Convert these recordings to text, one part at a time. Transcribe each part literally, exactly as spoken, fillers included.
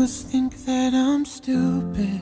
must think that I'm stupid.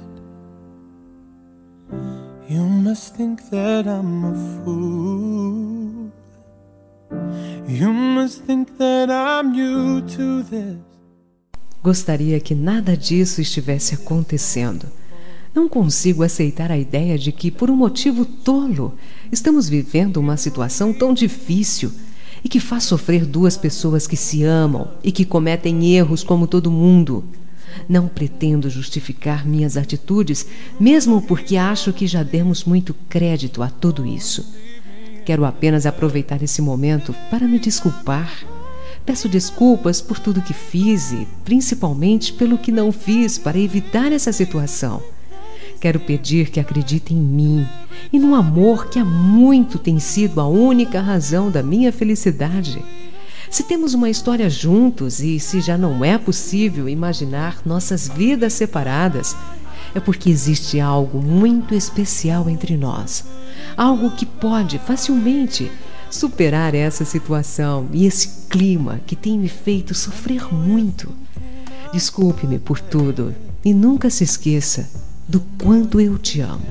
You must think that I'm a fool. You must think that I'm new to this. Gostaria que nada disso estivesse acontecendo. Não consigo aceitar a ideia de que, por um motivo tolo, estamos vivendo uma situação tão difícil e que faz sofrer duas pessoas que se amam e que cometem erros como todo mundo. Não pretendo justificar minhas atitudes, mesmo porque acho que já demos muito crédito a tudo isso. Quero apenas aproveitar esse momento para me desculpar. Peço desculpas por tudo que fiz e, principalmente, pelo que não fiz para evitar essa situação. Quero pedir que acreditem em mim e no amor que há muito tem sido a única razão da minha felicidade. Se temos uma história juntos e se já não é possível imaginar nossas vidas separadas, é porque existe algo muito especial entre nós. Algo que pode facilmente superar essa situação e esse clima que tem me feito sofrer muito. Desculpe-me por tudo e nunca se esqueça do quanto eu te amo.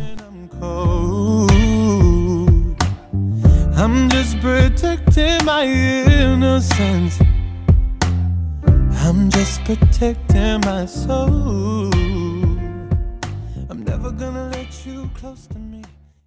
I'm just protecting my innocence. I'm just protecting my soul. I'm never gonna let you close to me.